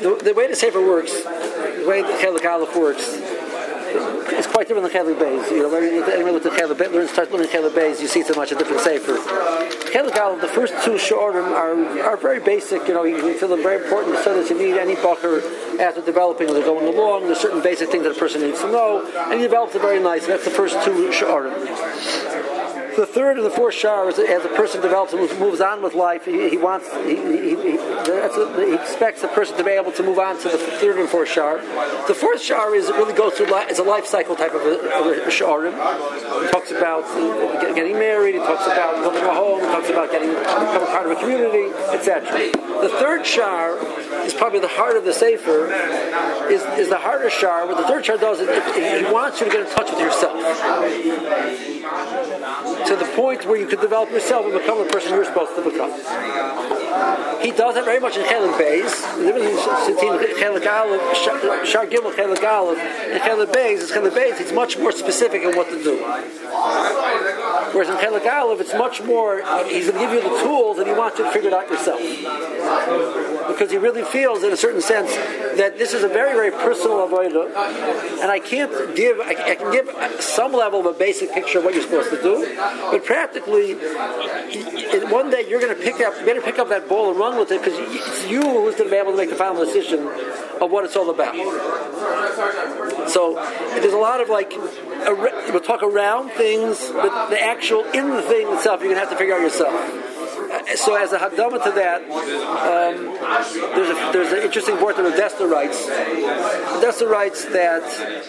the way the Sefer works, the way the Chelik Aleph works, it's quite different than Chelik Beis. Anyone with the Chelik Beis starts learning Chelik Beis, you see it's a much different Sefer. Chelik Aleph, the first two Shorim are very basic. You feel them very important, so that you need any bacher after developing as they're going along. There's certain basic things that a person needs to know, and he develops it very nice. That's the first two Shorim. The third and the fourth shar is as a person develops and moves on with life. He expects the person to be able to move on to the third and fourth shar. The fourth shar really goes through. It's a life cycle type of a sharim. He talks about getting married. He talks about building a home. He talks about becoming part of a community, etc. The third shar is probably the heart of the sefer. Is the harder shar. What the third shar does is he wants you to get in touch with yourself, to the point where you could develop yourself and become the person you're supposed to become. He does that very much in Chelik Beis. Chelik Aleph, Shar Gimel, Chelik Aleph, and Chelik Beis, he's much more specific in what to do. Whereas in Chelik Aleph, it's much more, he's going to give you the tools and he wants you to figure it out yourself. Because he really feels, in a certain sense, that this is a very, very personal avodah, and I can give some level of a basic picture of what you're supposed to do, but practically, one day you're going to pick up that ball and run with it, because it's you who's going to be able to make the final decision of what it's all about. So there's a lot of we'll talk around things, but the actual in the thing itself, you're going to have to figure out yourself. So as a hakdama to that, there's an interesting word that Odessa writes. Odessa writes that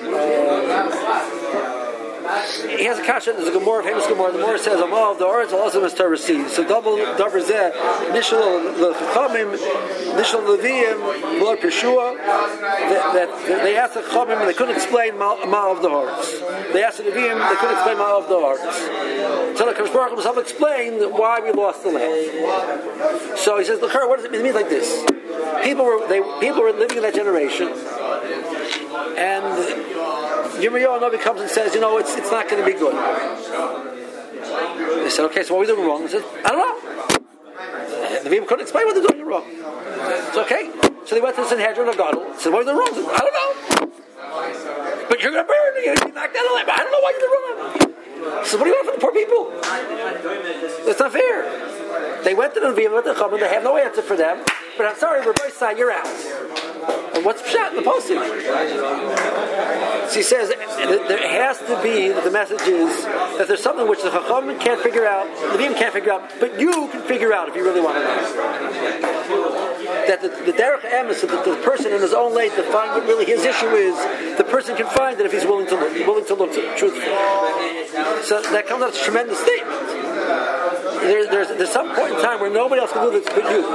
he has a kasha. There's a Gemara, famous Gemara. The Gemara says, "Amal the orange also must receive." So double zeh nishal the chachamim, nishal leviim, Lord Peshua. That they asked the chachamim and they couldn't explain mal of the hearts. They asked the leviim, they couldn't explain mal of the hearts. So the Kadosh Baruch Hu himself explained why we lost the land. So he says, "Look, what does it mean like this? People were living in that generation, and Yirmiyahu Navi comes and says, it's not going to be good." They said, "Okay, so what are we doing wrong?" He said, "I don't know." The people couldn't explain what they're doing wrong. It's okay. So they went to the Sanhedrin of Gadol. Said, "What are you doing wrong?" Said, "I don't know." "But you're going to burn. You're going to be knocked out of life. I don't know why you're doing wrong." So what do you want from the poor people? That's not fair. They went to the Nevi'im, went to the Chachamim, they have no answer for them. But I'm sorry, Rabbi Sai, you're out. And what's pshat in the posting? So he says there has to be, the message is that there's something which the Chachamim can't figure out, the Nevi'im can't figure out, but you can figure out if you really want to know. That the derech emes, that the person in his own light to find what really his issue is, the person can find it if he's willing to look truthfully. So that comes out as a tremendous statement. There's some point in time where nobody else can do this but you.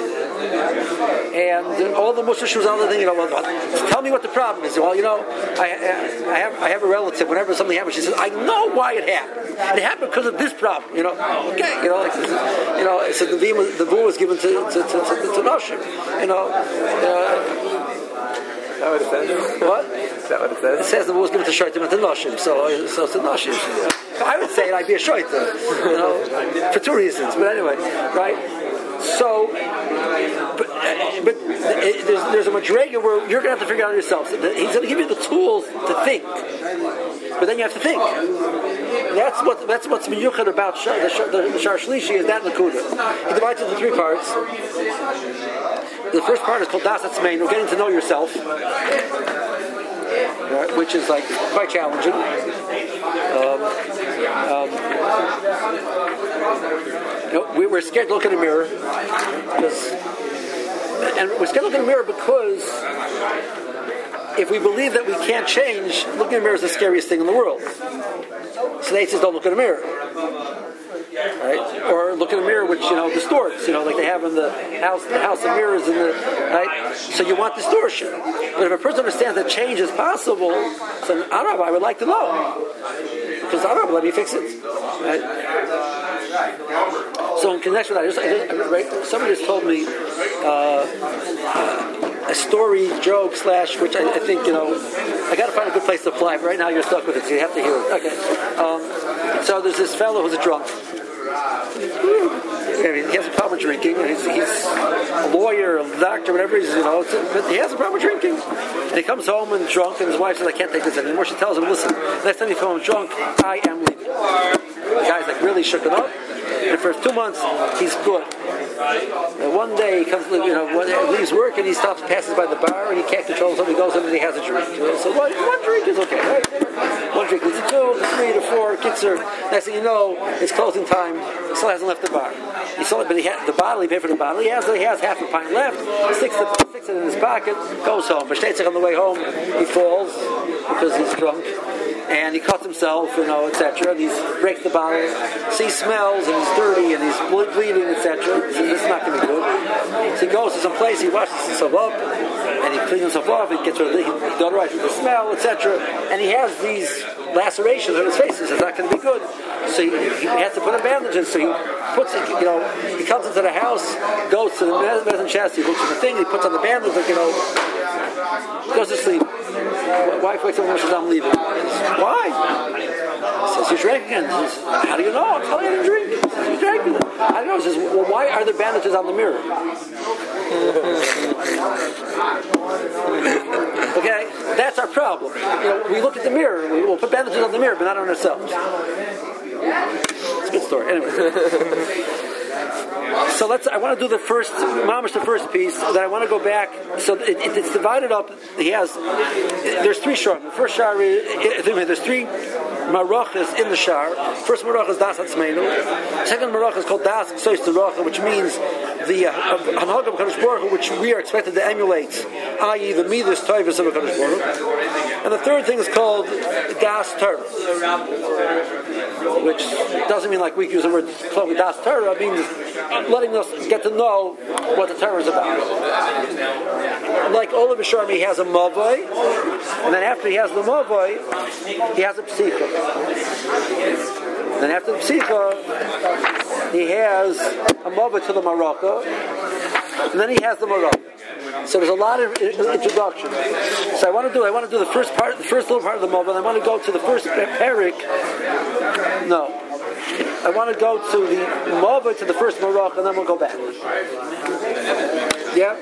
And all the Musar shoes on the thing, tell me what the problem is. Well, I have a relative. Whenever something happens, she says, "I know why it happened. It happened because of this problem." Okay. So the bull was given to Noshim. Is that what it says? What? Is that what it says? It says the bull was given to Shaitim and to Noshim. So it's to Noshim. I would say I'd be a Shaitim, for two reasons. But anyway, right? So, but there's a madrega where you're going to have to figure out yourself. He's going to give you the tools to think, but then you have to think. That's what's miyuchad about the Shar Shlishi is that Nakuda. He divides it into three parts. The first part is called Das Atzmeinu, getting to know yourself, right, which is quite challenging. We're scared to look in the mirror, and we're scared to look in the mirror because if we believe that we can't change, looking in the mirror is the scariest thing in the world. So they says, "Don't look in the mirror." Right? Or look in a mirror which distorts, like they have in the house of mirrors in the right. So you want distortion. But if a person understands that change is possible, so I would like to know. Because let me fix it. Right? So in connection with that, somebody just told me a story, joke, / which I think, I got to find a good place to apply, but right now you're stuck with it, so you have to hear it. Okay. So there's this fellow who's a drunk. He has a problem with drinking. He's a lawyer, a doctor, whatever he's, but he has a problem with drinking. And he comes home and drunk, and his wife says, I can't take this anymore. She tells him, listen, next time you come home drunk, I am leaving. The guy's like really shook it up. And for 2 months, he's good. And one day he comes, leaves work and he passes by the bar and he can't control himself. He goes in and he has a drink. So one drink is okay, right? One drink leads to 2, to 3, to 4. Kids are. Next thing you know, it's closing time. He still hasn't left the bar. He sold it, but he had the bottle. He paid for the bottle. He has half a pint left. Sticks it in his pocket. Goes home. But on the way home, he falls because he's drunk. And he cuts himself, etc. And he breaks the bottle. So he smells, and he's dirty, and he's bleeding, etc. So this is not going to be good. So he goes to some place, he washes himself up, and he cleans himself off, he gets rid of he deodorizes the smell, etc. And he has these lacerations on his face. It's not going to be good. So he has to put on bandages. So he puts it, he comes into the house, goes to the medicine chest, he looks at the thing, he puts on the bandage, goes to sleep. Wife wakes up and says, I'm leaving. Why? He says, you're drinking. He says, how do you know? I'm telling you to drink. He says, you're drinking. I don't know. He says, well, why are there bandages on the mirror? Okay, that's our problem. We look at the mirror, we'll put bandages on the mirror, but not on ourselves. It's a good story. Anyway. So I want to do the first piece. Then I want to go back. So it's divided up. There's 3 shar. The first shar there's 3 marachas in the shar. First marach is das atzmeinu. Second marach is called das sois teracha, which means the hanhag of Kadosh Baruch Hu, which we are expected to emulate, i.e. the midas tovos of Kadosh Baruch Hu. And the third thing is called das Torah, which doesn't mean like we use the word das Torah. It means letting us get to know what the Torah is about. Like all of Yisharmi, he has a mavoi, and then after he has the mavoi, he has a psicha. Then after the psicha, he has a mavoi to the maraka, and then he has the maraka. So there's a lot of introduction. So I want to do the first little part of the mavoi, and I want to go to the first parak. No. I want to go to the Mavoi, to the first Marach, and then we'll go back. Yeah?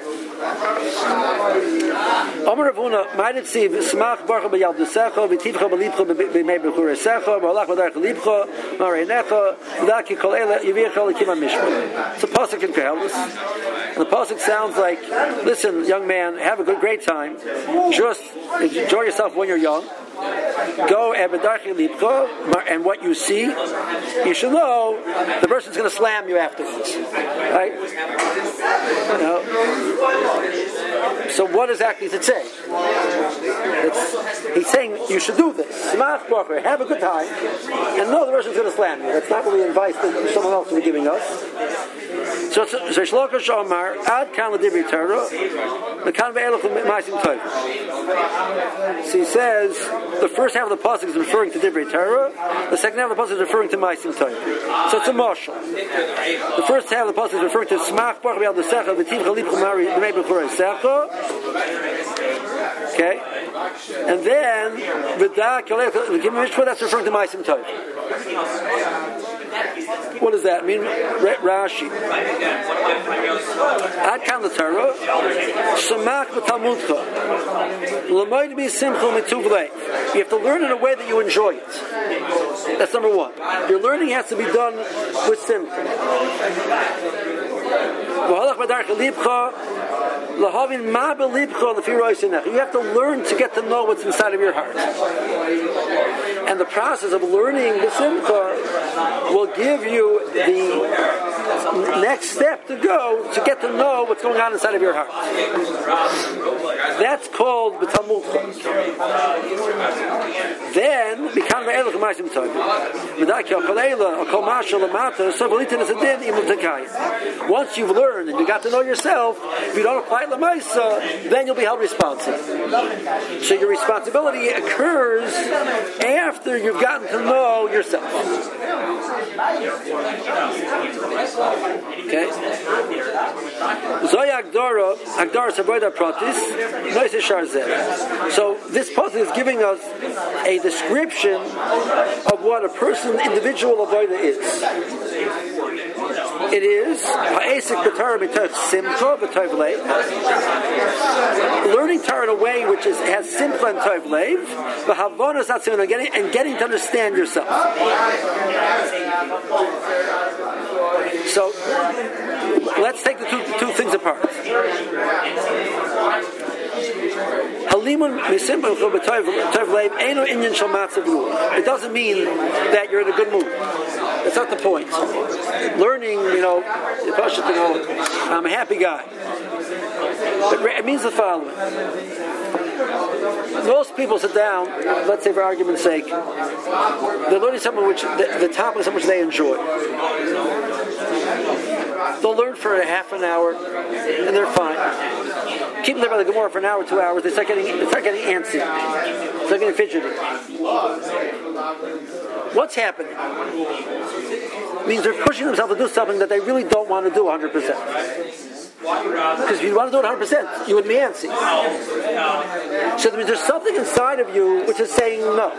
Amar Ravuna, Ma'adet Siv, Smach Baruch B'Yaldusecha, V'Tivcha B'Libcha B'Mei B'Churesecha, V'Olach V'Darech Libcha, Ma'Reinecha, V'Daki Kol Eile Yivicha L'Kim HaMishma. It's a pasuk in Koheles, and the pasuk sounds like, listen, young man, have a great time. Just enjoy yourself when you're young. Go and what you see, you should know the person's going to slam you afterwards, right? So what exactly does it say? He's saying you should do this. Have a good time, and know the person's going to slam you. That's not what we advise someone else to be giving us. So Shlokas Omar Ad Kan L'Dibri Torah L'Kan Ve'elach L'Maisim Tov. So he says the first half of the pasuk is referring to Divrei Torah. The second half of the pasuk is referring to Maisim Tov. So it's a mashal. The first half of the pasuk is referring to Smach Baruch B'Yaldusecha V'Tivcha Libcha B'Mei B'Churesecha. Okay, and then V'Dak L'Kim HaMishma, that's referring to Maisim Tov. What does that mean? Rashi. Ad kan the Torah, Shemach b'Talmudcha, L'moed b'Simcha mituvlei. You have to learn in a way that you enjoy it. That's number 1. Your learning has to be done with simcha. You have to learn to get to know what's inside of your heart. And the process of learning the simcha will give you the next step to go to get to know what's going on inside of your heart. That's called b'talmudcha. Then, once you've learned and you got to know yourself, if you don't apply it l'maisa, then you'll be held responsible. So your responsibility occurs after you've gotten to know yourself. Okay. Zoya Agdara Saboida Pratis, Noise Sharzeh. So this passage is giving us a description of what a person, individual avoida is. It is ha'esik b'Torah b'Torah simcha b'Torah leiv, learning Torah in a way which has simcha and Torah leiv, v'havonos atzim, and getting to understand yourself. So let's take the two things apart. It doesn't mean that you're in a good mood. That's not the point. Learning, I'm a happy guy. It means the following. Most people sit down, let's say for argument's sake, they're learning something which, the topic is something which they enjoy. They'll learn for a half an hour, and they're fine. Keep them there by the Gemara for an hour, 2 hours, they start getting antsy. They start getting fidgety. What's happening? It means they're pushing themselves to do something that they really don't want to do 100%. Because if you want to do it 100%, you would be antsy. So that means there's something inside of you which is saying no.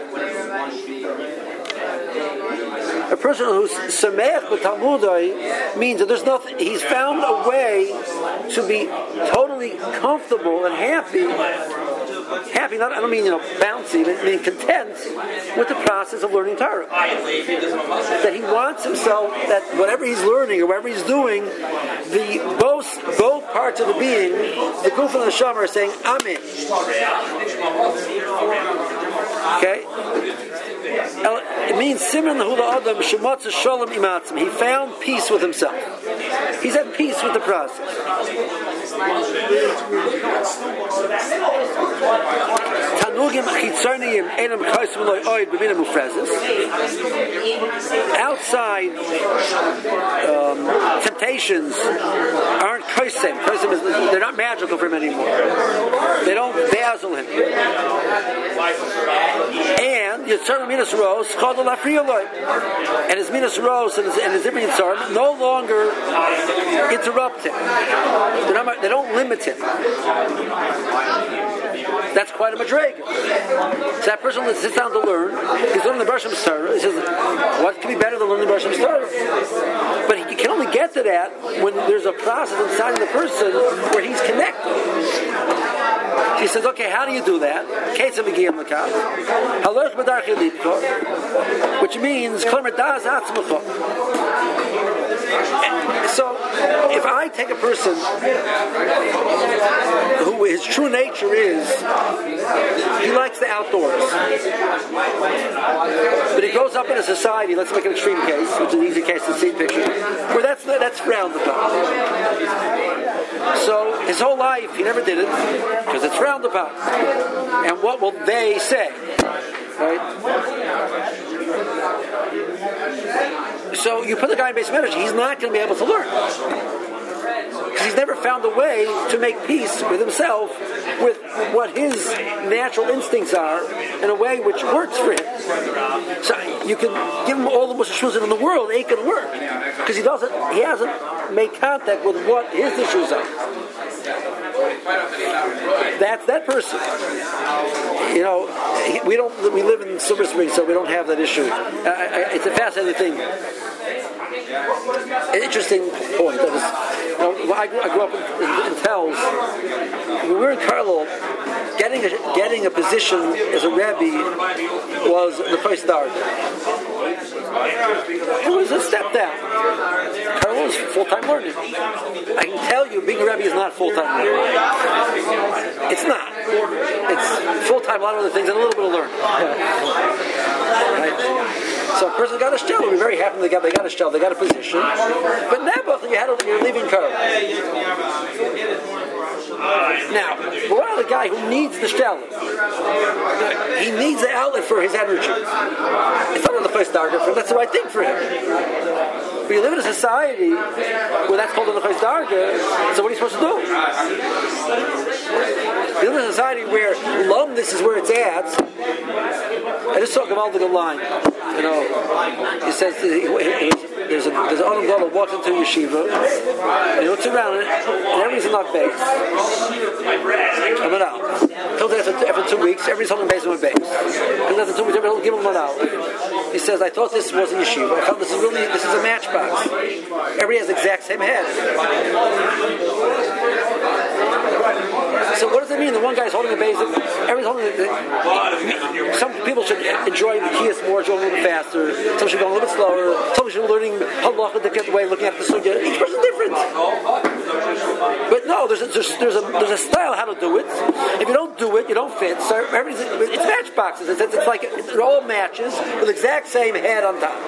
A person who's sameach b'talmudai means that there's nothing. He's found a way to be totally comfortable and happy. Happy, I don't mean bouncy, but I mean content with the process of learning Torah. That he wants himself, that whatever he's learning or whatever he's doing, both parts of the being, the guf and the neshama, are saying Amen. Okay. It means Simon Hula Adam Shemotza Shalom Imatzim. He found peace with himself. He's at peace with the process. Tanugim Chitzarniyim Enam Chaysim Loi Oid B'Mina Mufrezes. Outside temptations aren't Chaysim. Chaysim is, they're not magical for him anymore. They don't dazzle him. And Yitzhar Minas Rose called the Lafriyoloi. And his Minas Rose and his Ibn Yitzhar no longer interrupt him. They don't limit him. That's quite a madrega. So that person that sits down to learn, he's learning the Bershom Torah. He says, what can be better than learning the Bershom Torah? But he can only get to that when there's a process inside of the person where he's connected. He says, okay, how do you do that? Which means, so if I take a person who his true nature is, he likes the outdoors, but he grows up in a society, let's make an extreme case, which is an easy case to see picture, where that's frowned upon. So his whole life he never did it because it's frowned upon. And what will they say? Right? So you put the guy in base energy, he's not going to be able to learn. Because he's never found a way to make peace with himself, with what his natural instincts are, in a way which works for him. So you can give him all the mushroom in the world, it ain't going to work. Because he hasn't made contact with what his issues are. That's that person. We live in Silver Spring, so we don't have that issue. It's a fascinating thing. An interesting point. I grew up in Tells. When we were in Carlo, getting a position as a Rebbe was the first start. It was a step down. Carlo is full-time learning. I can tell you, being a Rebbe is not full-time learning. It's not. It's full-time, a lot of other things, and a little bit of learning. Right? So a person got a shtel. We're very happy they got a shtel. They got a position. But now you're leaving Carlo. Now, what about the guy who needs the shtel? He needs the outlet for his energy. It's not the place darga for him. That's the right thing for him. But you live in a society where that's called the place darga. So what are you supposed to do? You live in a society where lumness is where it's at. I just saw Gavaldic line. You know, he says there's an Adam Gadol walks into yeshiva, and he looks around, and everybody's not base. Coming out. After 2 weeks, everybody's holding base with base. Because after 2 weeks, everybody will give him one out. He says, I thought this was a yeshiva. I thought this is a matchbox. Everybody has the exact same head. So what does it mean? The one guy's holding the base, everybody's holding some people should enjoy the kiyas more, go a little bit faster. Some should go a little bit slower. Some should be learning halacha the way, looking at the sugya. Each person's different. But no, there's a style how to do it. If you don't do it, you don't fit. So it's matchboxes. It's like it all matches with the exact same head on top.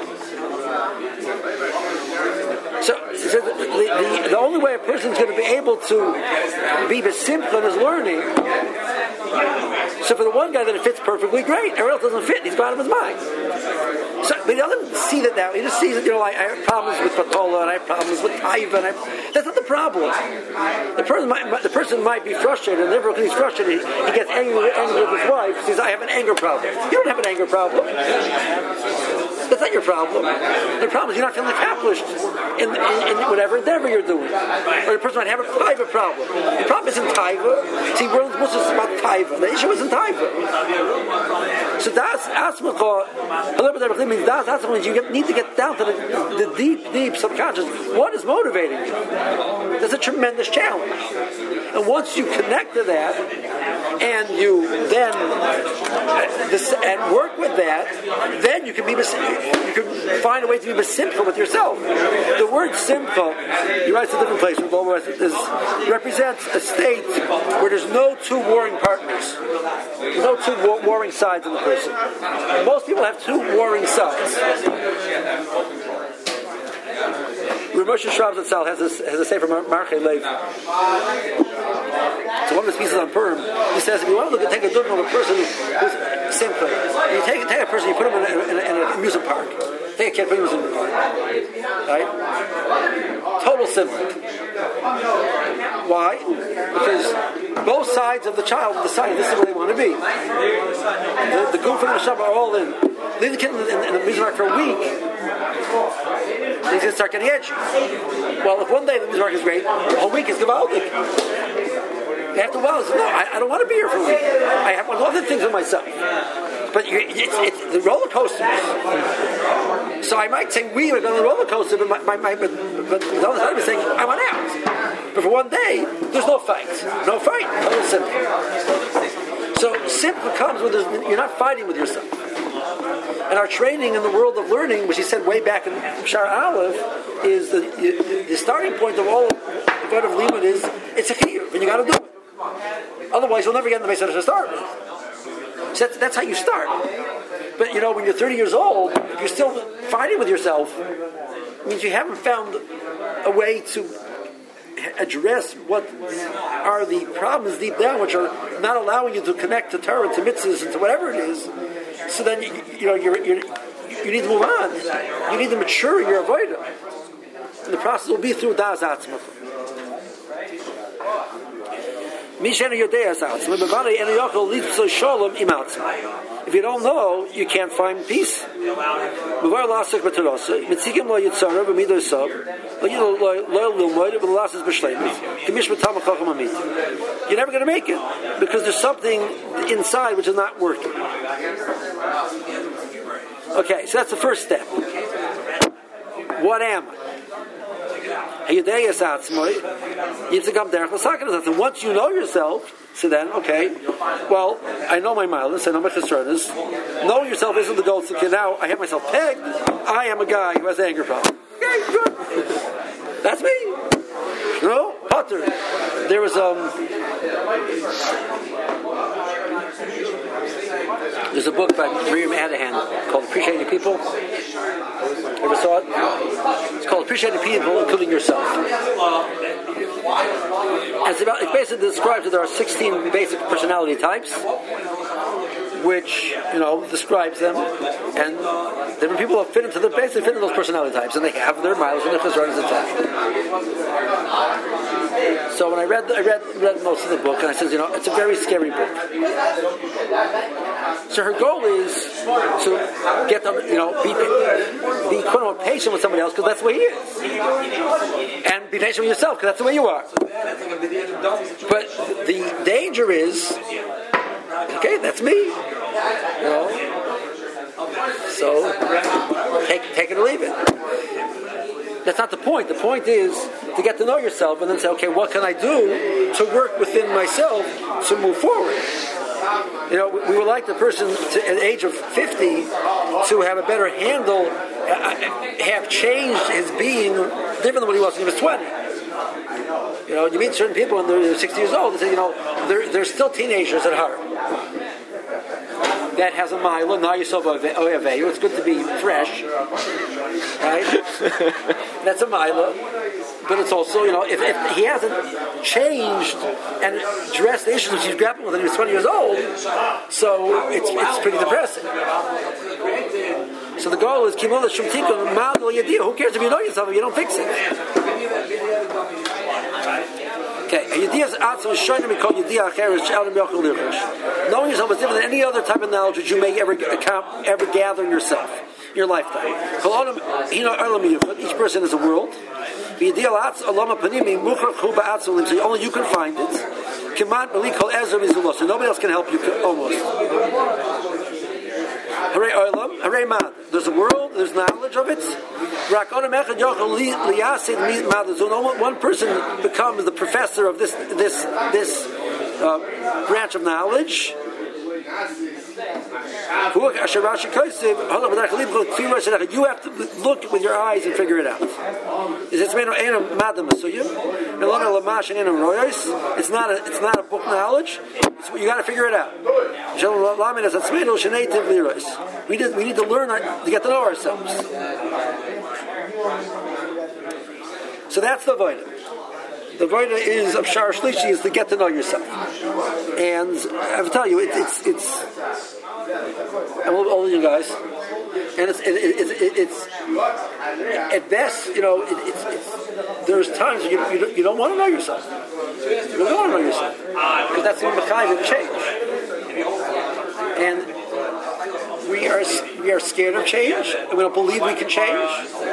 So the only way a person's going to be able to be besimcha in his learning. So for the one guy that it fits perfectly, great. Everyone else doesn't fit. He's gone out of his mind. So, but he doesn't see that now. He just sees that, you know, I have problems with patola and I have problems with taiva. That's not the problem. The person might be frustrated, and therefore, because he's frustrated, he gets angry with his wife. He says, I have an anger problem. You don't have an anger problem. That's not your problem. The problem is you're not feeling accomplished in whatever endeavor you're doing. Or the person might have a taiva problem. The problem isn't taiva. See, we're about taiva. The issue isn't taiva. So that's asmacha. A little bit of means that's when you need to get down to the deep subconscious. What is motivating you? That's a tremendous challenge. And once you connect to that, and you then and work with that, then you can find a way to be simcha with yourself. The word simcha, you write it a different place. Represents a state where there's no two warring partners. There's no two warring sides of the person. Most people have two warring sides. Rav Moshe Shrav Zatzal has a say from Marchei Lev. So one of his pieces on Purim, he says, if you want to take a look at a person who's simple, you take a person, you put him in an amusement park. Take a kid, put him in an amusement park. Right? Total simple. Why? Because both sides of the child decide this is where they want to be. The goof and the shab are all in. Leave the kid in the amusement park for a week, he's going to start getting edgy. Well, if one day the amusement park is great, the whole week is gewaldig. After a while, he says, no, I don't want to be here for a week. I have other things in myself. But it's the roller coaster. So I might say we are going on the roller coaster, but the other side is saying I want out. But for one day, there's no fight. No fight. Total simple. So simple comes when you're not fighting with yourself. And our training in the world of learning, which he said way back in Shar Aleph, is the starting point of all of Limud is it's a chiyuv, and you got to do it. Otherwise, you'll never get in the base to start with. So that's how you start. But you know, when you're 30 years old, if you're still fighting with yourself, it means you haven't found a way to address what are the problems deep down, which are not allowing you to connect to Torah, to mitzvahs, and to whatever it is. So then you need to move on. You need to mature in your avodah. And the process will be through das atzmach. If you don't know, you can't find peace. You're never going to make it because there's something inside which is not working. Okay, so that's the first step. What am I? And once you know yourself, so then, okay, well, I know my mileage, I know my chesronas. Knowing yourself isn't the goal. So okay, now I have myself pegged. I am a guy who has an anger problem. Okay, good. That's me. No, Potter. There was there's a book by Miriam Adahan called Appreciating People. Ever saw it? It's called Appreciating People, including yourself. And it basically describes that there are 16 basic personality types, which, describes them, and different people fit into those personality types, and they have their miles and their chesronas attached. So when I read most of the book, and I said, it's a very scary book. So her goal is to get them, be quote unquote patient with somebody else because that's the way he is, and be patient with yourself because that's the way you are. But the danger is, okay, that's me. So take it or leave it. That's not the point. The point is to get to know yourself and then say, okay, what can I do to work within myself to move forward? We would like the person at the age of 50 to have a better handle, have changed his being different than what he was when he was 20. You meet certain people when they're 60 years old, they say, they're still teenagers at heart. That has a mila, now yourself oyaveyu. It's good to be fresh, right? That's a mila. But it's also, if he hasn't changed and addressed the issues which he's grappling with when he was 20 years old, so it's pretty depressing. So the goal is, who cares if you know yourself if you don't fix it? Okay, knowing yourself is different than any other type of knowledge that you may ever gather in yourself, in your lifetime. Each person is a world. So only you can find it. So nobody else can help you almost. There's a world, there's knowledge of it. So one person becomes the professor of this branch of knowledge. You have to look with your eyes and figure it out. It's not a book knowledge. You got to figure it out. We need to learn to get to know ourselves. So that's the Voida. The Voida is of Shar Shlishi is to get to know yourself. And I will tell you, it's I'm a little older than you guys, and it's at best, there's times you don't want to know yourself. You don't want to know yourself because that's the Mechai of change, and we are scared of change, and we don't believe we can change.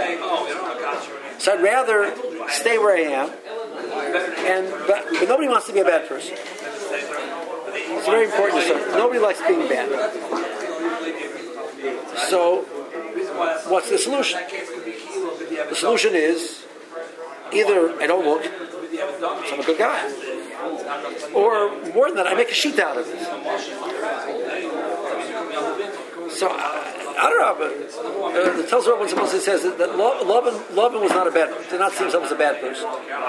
So I'd rather stay where I am, but nobody wants to be a bad person. It's very important to say. Nobody likes being bad. So, what's the solution? The solution is either I don't look, so I'm a good guy, or more than that, I make a sheet out of it. So, the Tells Rabban supposedly says that Laban was not a bad person, did not see himself as a bad person.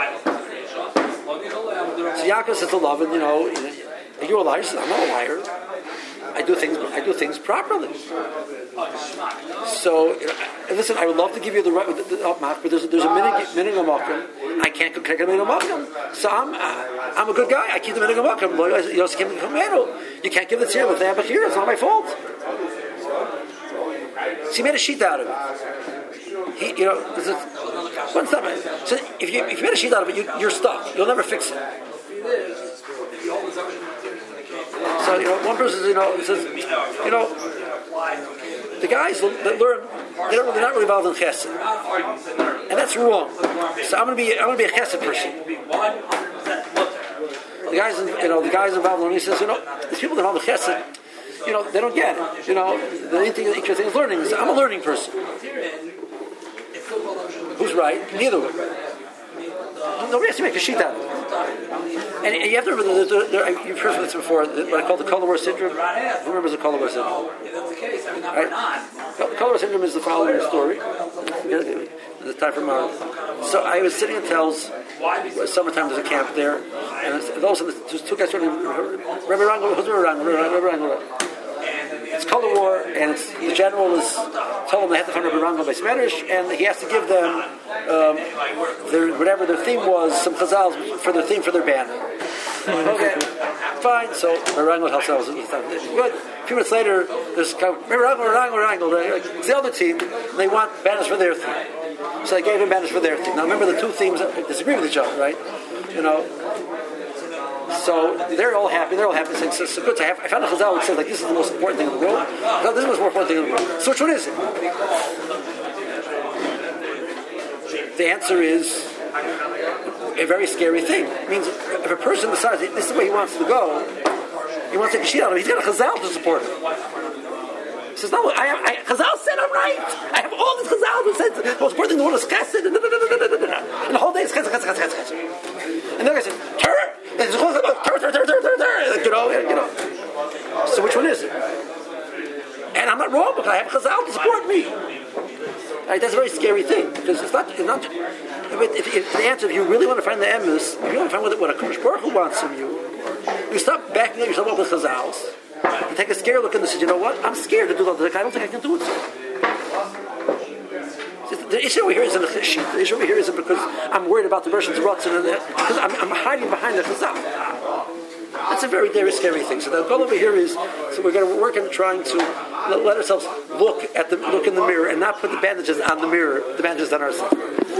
So Yaakov says to Laban, are you a liar? He says, I'm not a liar. I do things properly. So, listen, I would love to give you the upmark, but there's a minhag makom. I can't get a minhag makom. So I'm a good guy. I keep the minhag makom. You can't give the tzir with the abachir. It's not my fault. So he made a sheet out of it. So if you made a sheet out of it, you're stuck. You'll never fix it. So one person says, the guys that learn, they're not really involved in chesed, and that's wrong. So I'm going to be a chesed person. The guys involved in learning, he says, these people that are involved in chesed, they don't get it. The only thing is learning. So I'm a learning person. Who's right? Neither one. Nobody has to make a sheet out of it. And you have to remember, you've heard of this before, what I call the Kol War syndrome. Who remembers the Kol War syndrome? Right? Kol War syndrome is the following story. The time for Mar. So I was sitting in Telz, summertime, there's a camp there, and all of a sudden there's two guys running, Rebbe Rangel, who's Rebbe Rangel? It's Kol War, and the general is told them they have to find Rebbe Rangel by Smerish, and he has to give them whatever their theme was, some chazal for their theme for their band. Okay, fine. So Rebbe Rangel helps out. Good. A few minutes later, there's Rebbe Rangel. It's the other team. They want banners for their theme, so they gave him banners for their theme. Now remember, the two themes disagree with each other, right? you know. So they're all happy. They're all happy. Saying, so good. I found a chazal which says like this is the most important thing in the world. No, this is the most important thing in the world. So which one is it? The answer is a very scary thing. It means if a person decides this is where he wants to go, he wants to take a sheet out of it, he's got a chazal to support him. He says, no, chazal said I'm right. I have all these chazal who said the most important thing in the world is chesed, and the whole day is chesed. And the guy says, turn, you know. So which one is it? And I'm not wrong because I have chazal to support me. Right, that's a very scary thing because it's not. If the answer, if you really want to find the emes, if you want to find what a Kadosh Baruch Hu wants from you, you stop backing yourself up with chazals. You take a scary look and say, you know what? I'm scared to do that. I don't think I can do it. The issue over here isn't a cheshit. The issue over here isn't because I'm worried about the Russians' rotzen and that, because I'm hiding behind the chazal. That's a very, very scary thing. So the goal over here is, so we're going to work on trying to let ourselves look in the mirror and not put the bandages on the mirror, the bandages on ourselves.